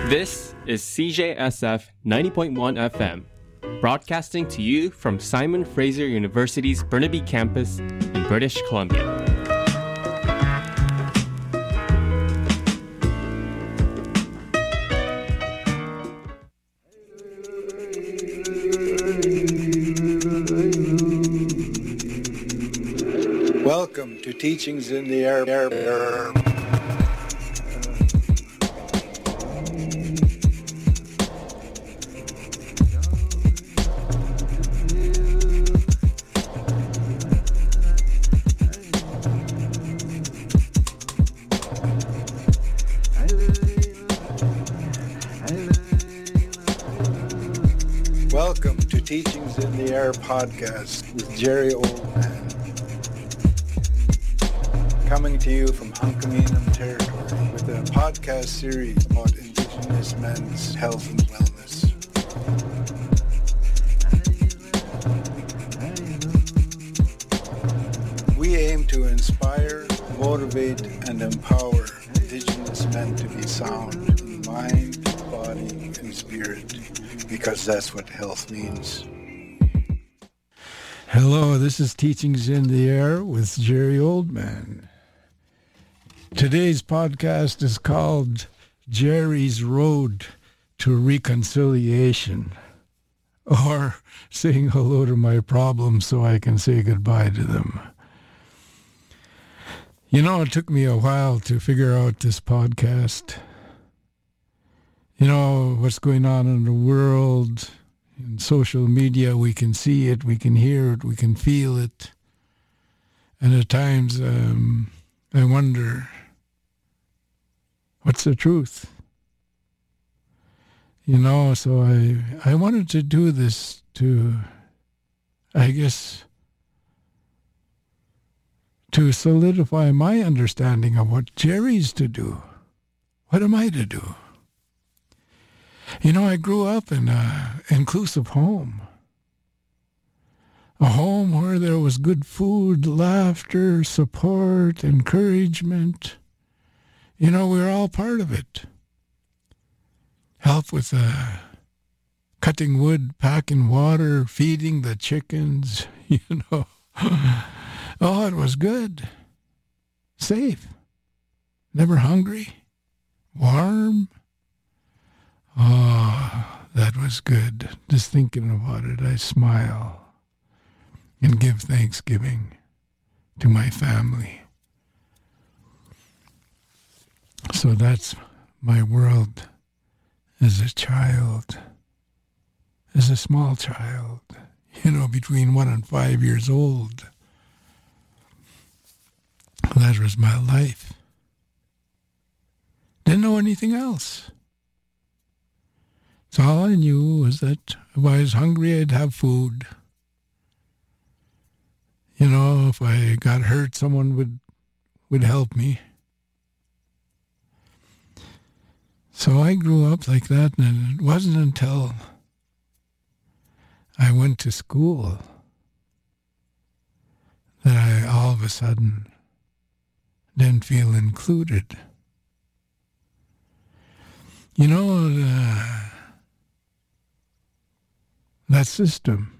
This is CJSF 90.1 FM, broadcasting to you from Simon Fraser University's Burnaby campus in British Columbia. Welcome to Teachings in the Air. Welcome to Teachings in the Air podcast with Jerry Oldman. Coming to you from Hunkaminam territory with a podcast series about Indigenous men's health and wellness. We aim to inspire, motivate, and empower Indigenous men to be sound in mind, body, and spirit, because that's what health means. Hello, this is Teachings in the Air with Jerry Oldman. Today's podcast is called Jerry's Road to Reconciliation, or saying hello to my problems so I can say goodbye to them. You know, it took me a while to figure out this podcast. You know, what's going on in the world, in social media, we can see it, we can hear it, we can feel it. And at times, I wonder, what's the truth? You know, so I wanted to do this to, I guess, to solidify my understanding of what Jerry's to do. What am I to do? You know, I grew up in an inclusive home. A home where there was good food, laughter, support, encouragement. You know, we were all part of it. Help with cutting wood, packing water, feeding the chickens, you know. Oh, it was good. Safe. Never hungry. Warm. Oh, that was good. Just thinking about it, I smile and give thanksgiving to my family. So that's my world as a child, as a small child, you know, between 1 and 5 years old. That was my life. Didn't know anything else. So all I knew was that if I was hungry, I'd have food. You know, if I got hurt, someone would help me. So I grew up like that, and it wasn't until I went to school that I all of a sudden didn't feel included. You know, that system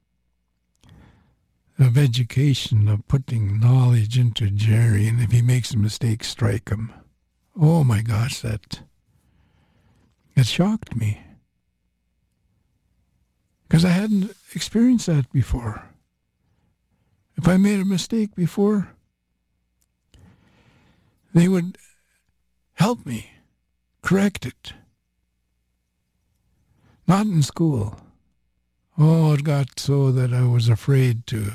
of education, of putting knowledge into Jerry, and if he makes a mistake, strike him. Oh my gosh, it shocked me. Because I hadn't experienced that before. If I made a mistake before, they would help me correct it. Not in school. Oh, it got so that I was afraid to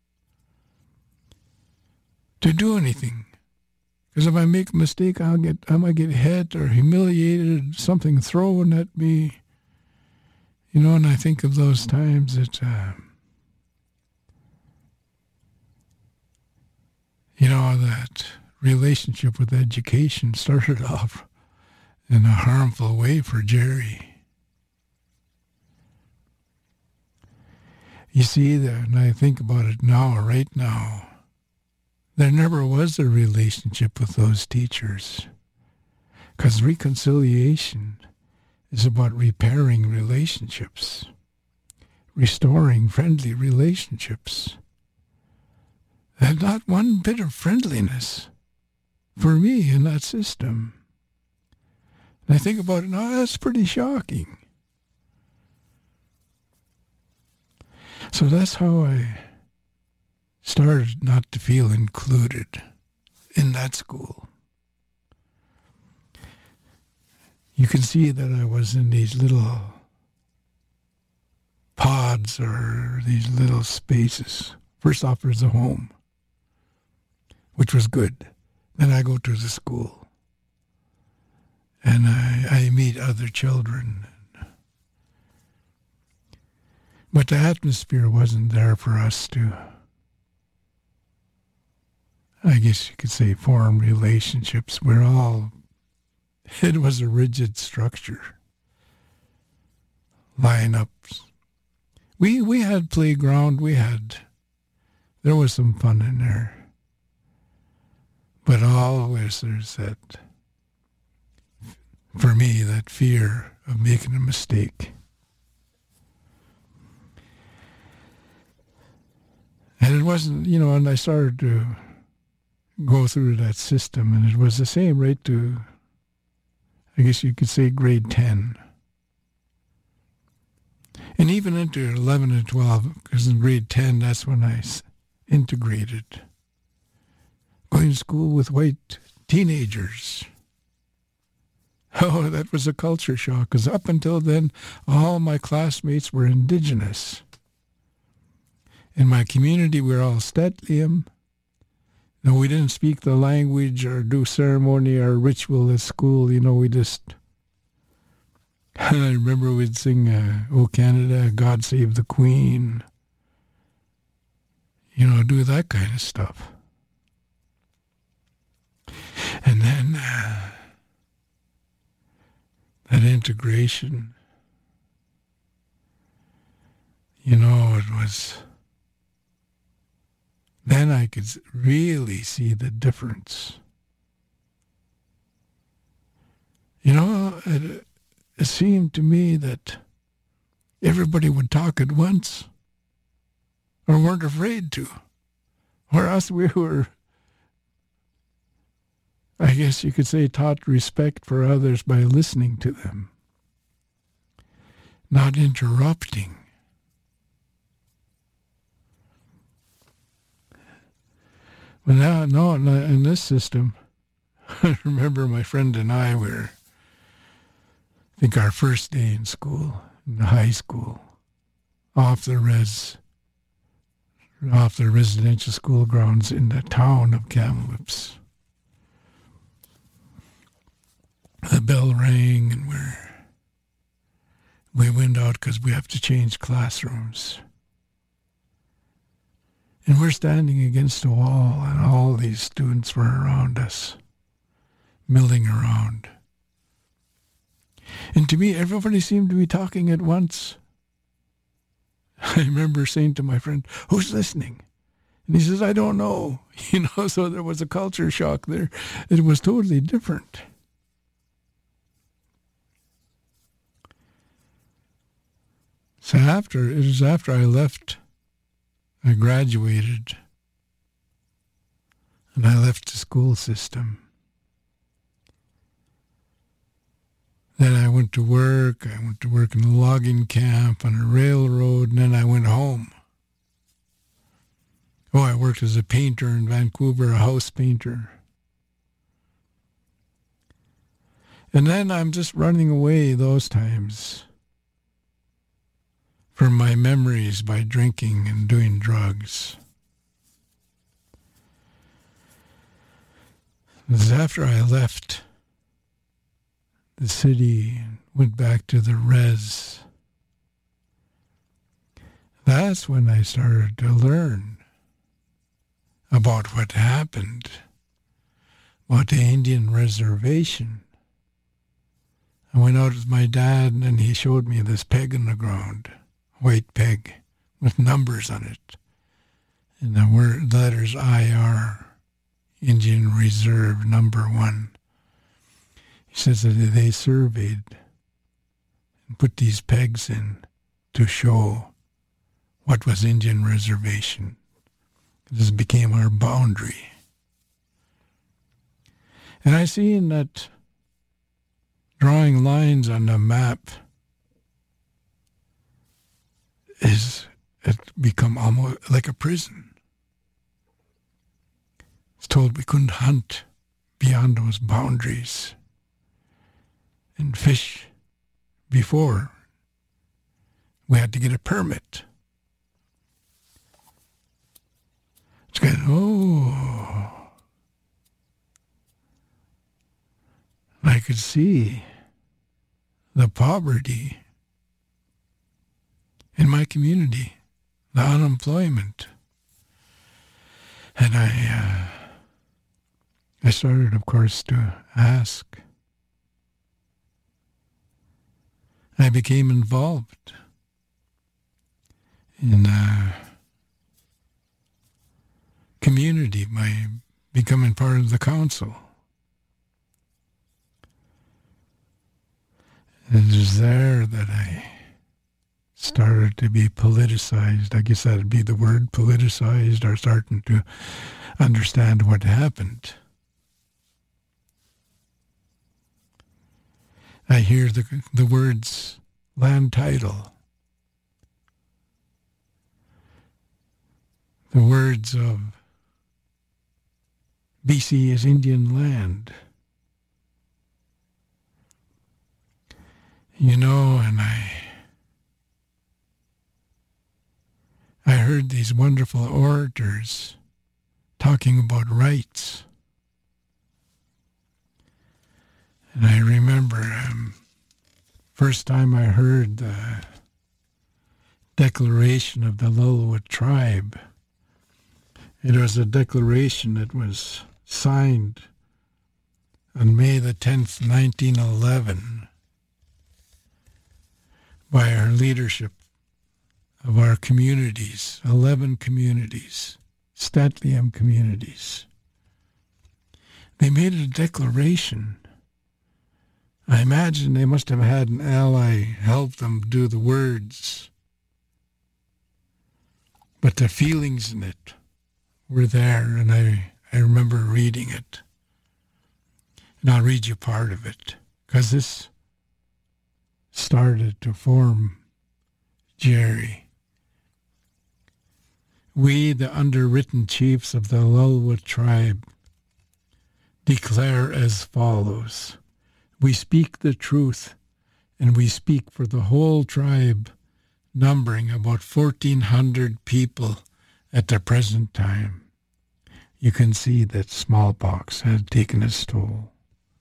do anything. Because if I make a mistake, I might get hit or humiliated, something thrown at me. You know, and I think of those times that, you know, that relationship with education started off in a harmful way for Jerry. You see, and I think about it now, right now, there never was a relationship with those teachers. Because reconciliation is about repairing relationships, restoring friendly relationships. And not one bit of friendliness for me in that system. And I think about it now, that's pretty shocking. So that's how I started not to feel included in that school. You can see that I was in these little pods or these little spaces. First off, there's a home, which was good. Then I go to the school, and I meet other children. But the atmosphere wasn't there for us to, I guess you could say, form relationships. It was a rigid structure. Lineups. We had playground, there was some fun in there. But always there's that, for me, that fear of making a mistake. And it wasn't, and I started to go through that system, and it was the same right to, I guess you could say, grade 10. And even into 11 and 12, because in grade 10, that's when I integrated. Going to school with white teenagers. Oh, that was a culture shock, because up until then, all my classmates were indigenous. In my community, we were all Stetlium. No, we didn't speak the language or do ceremony or ritual at school. We just... I remember we'd sing, O Canada, God Save the Queen. Do that kind of stuff. And then that integration, it was... Then I could really see the difference. It seemed to me that everybody would talk at once or weren't afraid to. Or else we were, I guess you could say, taught respect for others by listening to them, not interrupting. But now, no, in this system, I remember my friend and I were, I think our first day in school, in the high school, off the residential school grounds in the town of Kamloops. The bell rang and we went out because we have to change classrooms. And we're standing against a wall, and all these students were around us, milling around. And to me, everybody seemed to be talking at once. I remember saying to my friend, "Who's listening?" And he says, "I don't know." So there was a culture shock there. It was totally different. So after I left, I graduated, and I left the school system. Then I went to work. I went to work in a logging camp on a railroad, and then I went home. Oh, I worked as a painter in Vancouver, a house painter. And then I'm just running away those times from my memories by drinking and doing drugs. It was after I left the city and went back to the res. That's when I started to learn about what happened, about the Indian reservation. I went out with my dad, and then he showed me this peg in the ground, white peg with numbers on it, and the letters IR, Indian Reserve number 1. He says that they surveyed and put these pegs in to show what was Indian reservation. This became our boundary. And I see in that drawing lines on the map is it become almost like a prison. It's told we couldn't hunt beyond those boundaries and fish before. We had to get a permit. It's good. I could see the poverty in my community, the unemployment. And I started, of course, to ask. I became involved in community by becoming part of the council. It was there that I started to be politicized. I guess that'd be the word, politicized, or starting to understand what happened. I hear the words land title. The words of BC is Indian land. You know, and I heard these wonderful orators talking about rights. And I remember first time I heard the declaration of the Lillooet tribe. It was a declaration that was signed on May the 10th, 1911, by our leadership of our communities, 11 communities, St'át'imc communities. They made a declaration. I imagine they must have had an ally help them do the words. But the feelings in it were there, and I remember reading it. And I'll read you part of it, because this started to form Jerry. We, the underwritten chiefs of the Lillooet tribe, declare as follows. We speak the truth, and we speak for the whole tribe, numbering about 1,400 people at the present time. You can see that smallpox had taken its toll.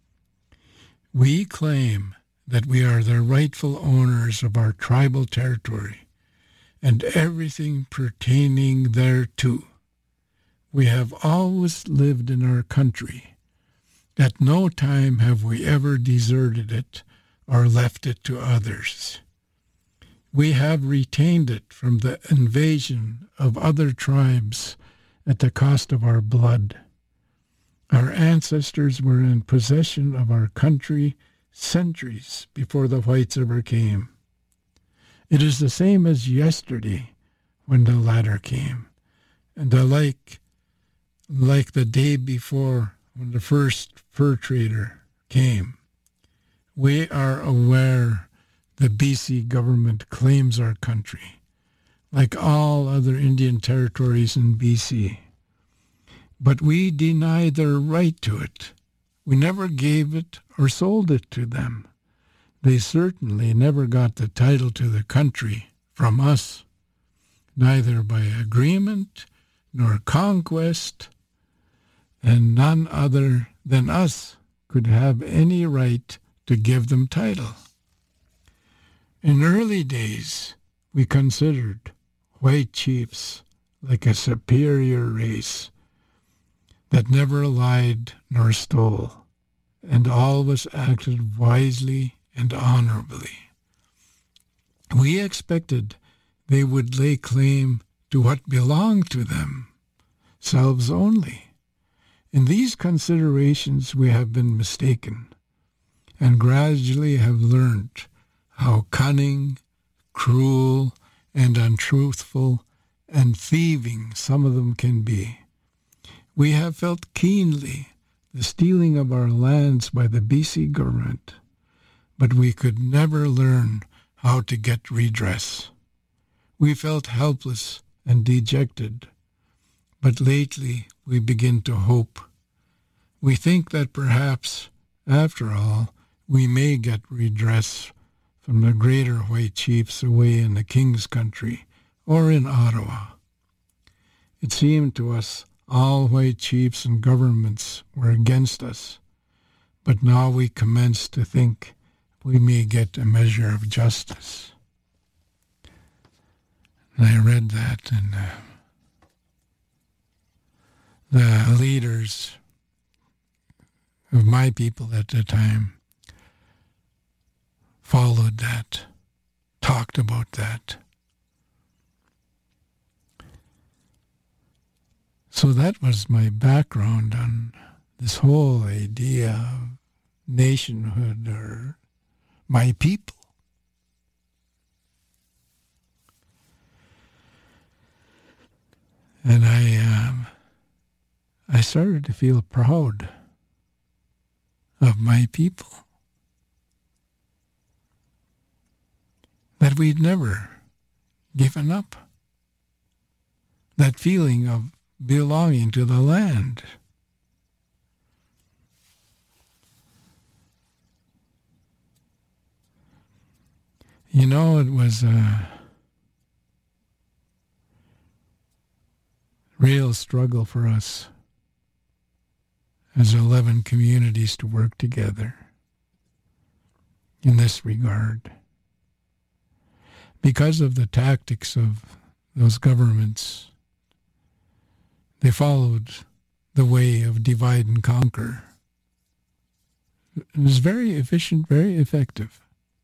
We claim that we are the rightful owners of our tribal territory and everything pertaining thereto. We have always lived in our country. At no time have we ever deserted it or left it to others. We have retained it from the invasion of other tribes at the cost of our blood. Our ancestors were in possession of our country centuries before the whites ever came. It is the same as yesterday when the latter came, and the like the day before when the first fur trader came. We are aware the BC government claims our country, like all other Indian territories in BC. But we deny their right to it. We never gave it or sold it to them. They certainly never got the title to the country from us, neither by agreement nor conquest, and none other than us could have any right to give them title. In early days, we considered white chiefs like a superior race that never lied nor stole, and always acted wisely and honorably. We expected they would lay claim to what belonged to themselves only. In these considerations we have been mistaken, and gradually have learned how cunning, cruel, and untruthful and thieving some of them can be. We have felt keenly the stealing of our lands by the BC government, but we could never learn how to get redress. We felt helpless and dejected, but lately we begin to hope. We think that perhaps, after all, we may get redress from the greater white chiefs away in the King's country or in Ottawa. It seemed to us all white chiefs and governments were against us, but now we commence to think we may get a measure of justice. And I read that, and the leaders of my people at the time followed that, talked about that. So that was my background on this whole idea of nationhood or my people. And I started to feel proud of my people. That we'd never given up. That feeling of belonging to the land. You know, it was a real struggle for us as 11 communities to work together in this regard. Because of the tactics of those governments, they followed the way of divide and conquer. It was very efficient, very effective.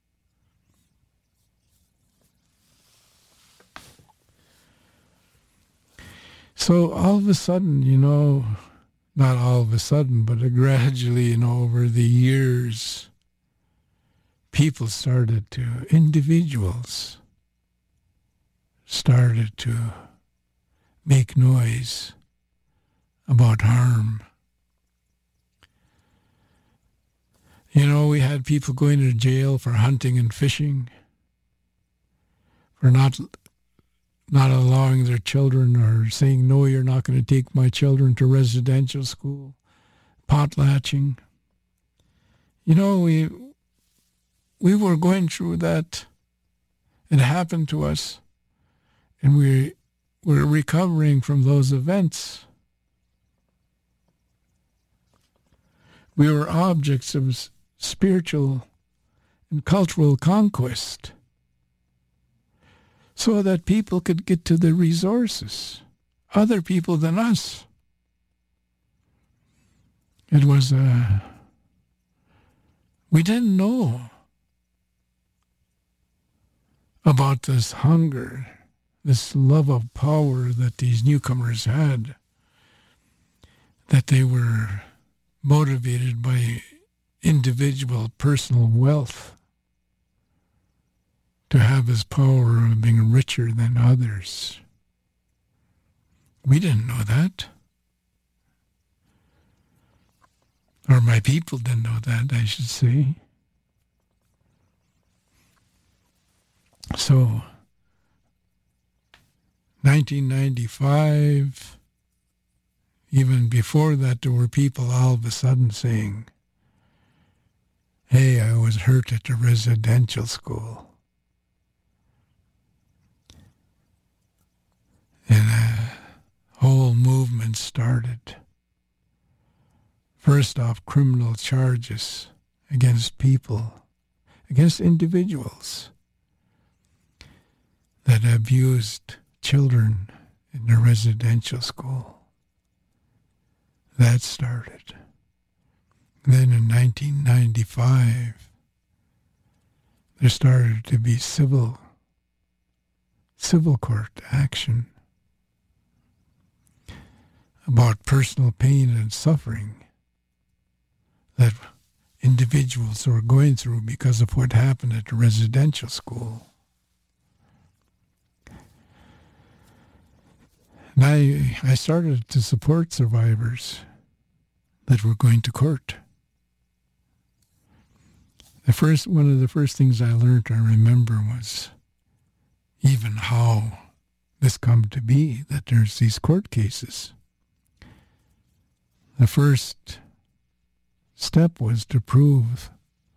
So all of a sudden, you know, not all of a sudden, but gradually, you know, over the years, individuals started to make noise about harm. You know, we had people going to jail for hunting and fishing, for not allowing their children, or saying, no, you're not going to take my children to residential school, potlatching. You know, we were going through that. It happened to us, and we're recovering from those events. We were objects of spiritual and cultural conquest, so that people could get to the resources, other people than us. It was we didn't know about this hunger, this love of power that these newcomers had, that they were motivated by individual personal wealth, to have his power of being richer than others. We didn't know that. Or my people didn't know that, I should say. So, 1995, even before that, there were people all of a sudden saying, hey, I was hurt at the residential school. And a whole movement started. First off, criminal charges against people, against individuals that abused children in the residential school. That started. Then in 1995, there started to be civil court action about personal pain and suffering that individuals were going through because of what happened at the residential school. And I started to support survivors that were going to court. One of the first things I learned, I remember, was even how this come to be, that there's these court cases. The first step was to prove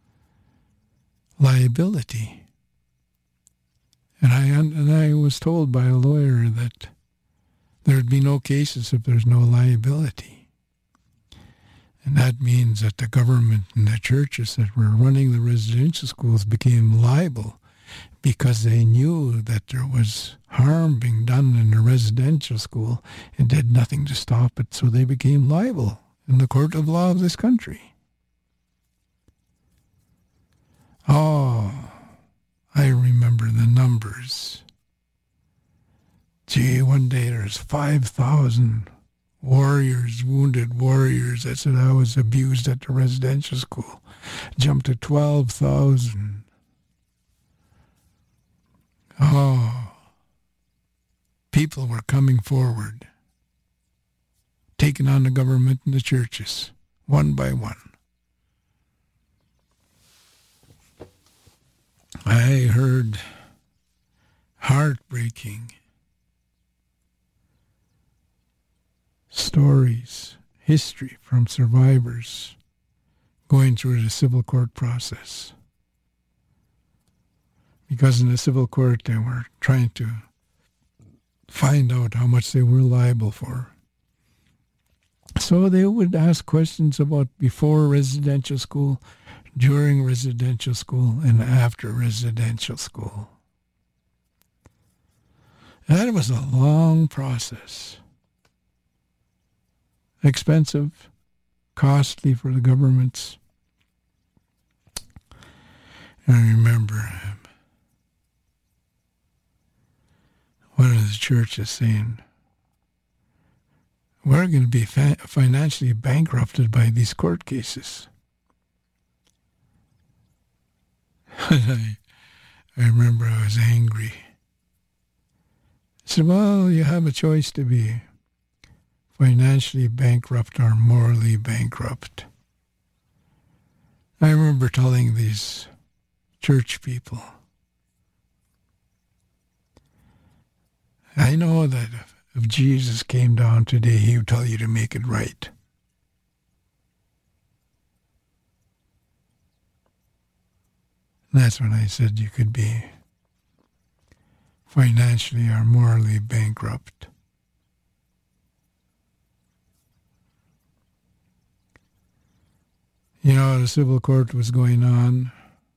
liability. And I was told by a lawyer that there'd be no cases if there's no liability. And that means that the government and the churches that were running the residential schools became liable because they knew that there was harm being done in the residential school and did nothing to stop it, so they became liable in the court of law of this country. Oh, I remember the numbers. Gee, one day there's 5,000 warriors, wounded warriors that said I was abused at the residential school. Jumped to 12,000. Oh, people were coming forward, taking on the government and the churches, one by one. I heard heartbreaking stories, history from survivors going through the civil court process. Because in the civil court they were trying to find out how much they were liable for. So they would ask questions about before residential school, during residential school, and after residential school. That was a long process. Expensive, costly for the governments. I remember one of the churches saying, we're going to be financially bankrupted by these court cases. I remember I was angry. I said, well, you have a choice to be financially bankrupt or morally bankrupt. I remember telling these church people, I know that if Jesus came down today, he would tell you to make it right. And that's when I said you could be financially or morally bankrupt. You know, the civil court was going on.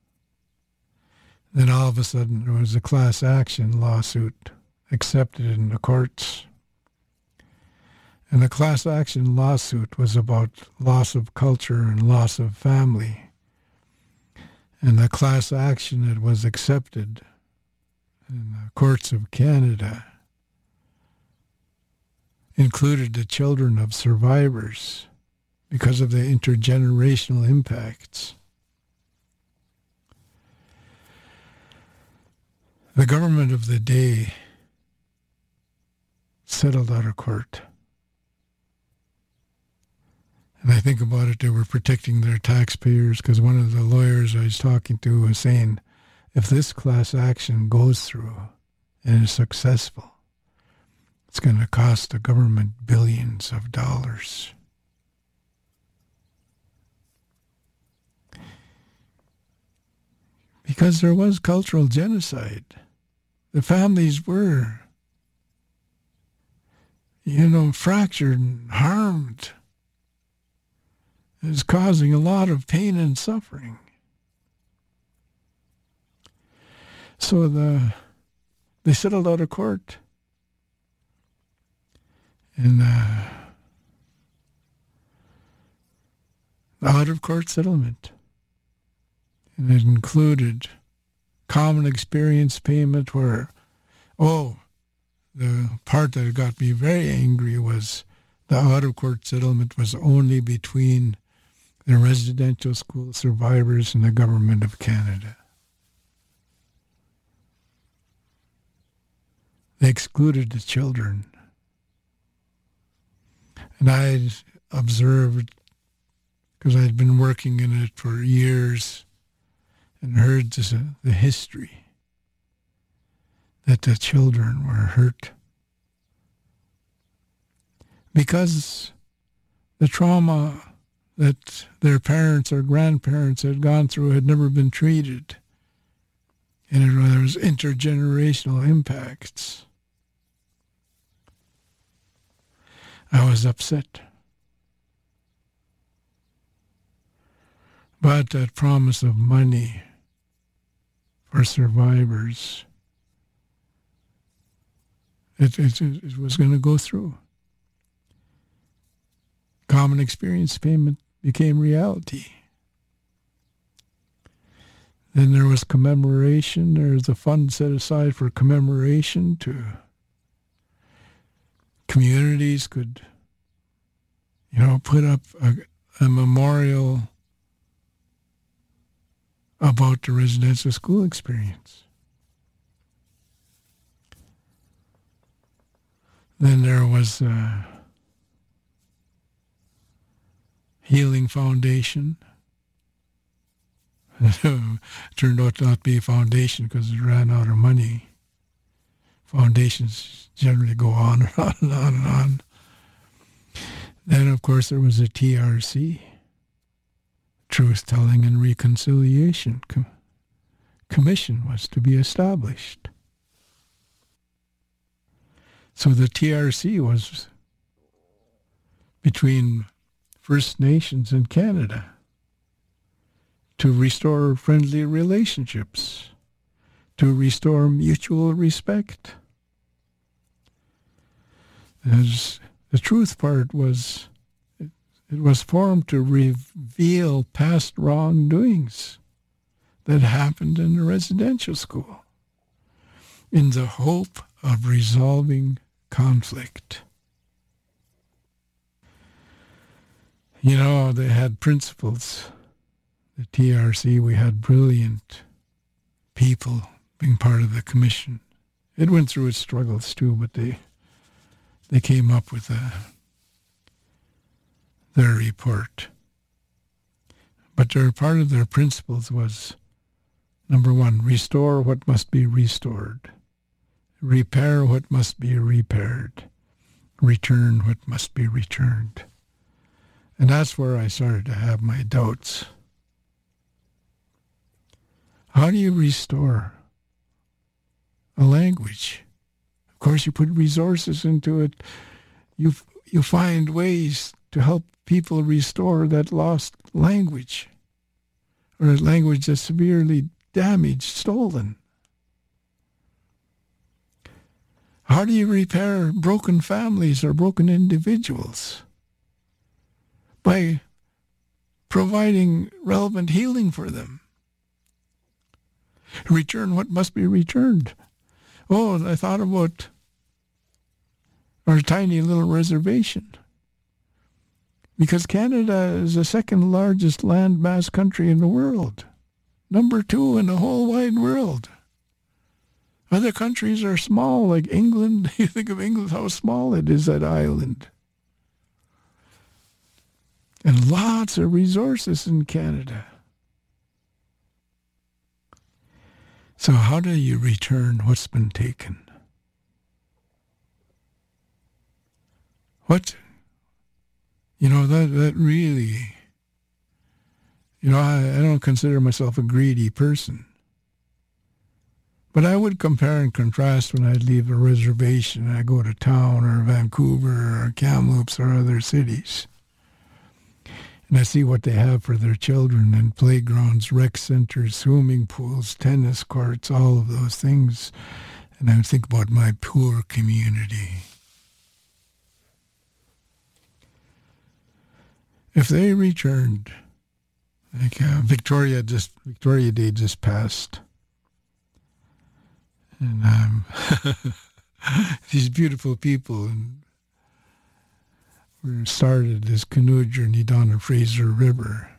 Then all of a sudden there was a class action lawsuit accepted in the courts. And the class action lawsuit was about loss of culture and loss of family. And the class action that was accepted in the courts of Canada included the children of survivors because of the intergenerational impacts. The government of the day settled out of court. And I think about it, they were protecting their taxpayers because one of the lawyers I was talking to was saying, if this class action goes through and is successful, it's going to cost the government billions of dollars. Because there was cultural genocide. The families were, fractured and harmed. It was causing a lot of pain and suffering. So they settled out of court. And the out-of-court settlement. And it included common experience payment where, the part that got me very angry was the out-of-court settlement was only between the residential school survivors and the government of Canada. They excluded the children. And I observed, because I'd been working in it for years, and heard the history, that the children were hurt because the trauma that their parents or grandparents had gone through had never been treated. And there was intergenerational impacts. I was upset. But that promise of money for survivors, it was going to go through. Common experience payment became reality. Then there was commemoration. There was a fund set aside for commemoration to communities could, put up a memorial about the residential school experience. Then there was Healing Foundation. Turned out not to be a foundation because it ran out of money. Foundations generally go on and on and on and on. Then, of course, there was a TRC, Truth Telling and Reconciliation Commission was to be established. So the TRC was between First Nations and Canada to restore friendly relationships, to restore mutual respect. As the truth part was, it was formed to reveal past wrongdoings that happened in the residential school in the hope of resolving conflict. They had principles. The TRC, we had brilliant people being part of the commission. It went through its struggles too, but they came up with their report. But part of their principles was, number one, restore what must be restored, repair what must be repaired, return what must be returned. And that's where I started to have my doubts. How do you restore a language? Of course, you put resources into it. You find ways to help people restore that lost language, or a language that's severely damaged, stolen. How do you repair broken families or broken individuals? By providing relevant healing for them. Return what must be returned. Oh, I thought about our tiny little reservation. Because Canada is the second largest landmass country in the world. Number 2 in the whole wide world. Other countries are small, like England. You think of England, how small it is, that island. And lots of resources in Canada. So how do you return what's been taken? That really, I don't consider myself a greedy person. But I would compare and contrast when I'd leave a reservation and I go to town or Vancouver or Kamloops or other cities. And I see what they have for their children and playgrounds, rec centers, swimming pools, tennis courts, all of those things. And I would think about my poor community. If they returned, like Victoria Day just passed. And these beautiful people, and we started this canoe journey down the Fraser River.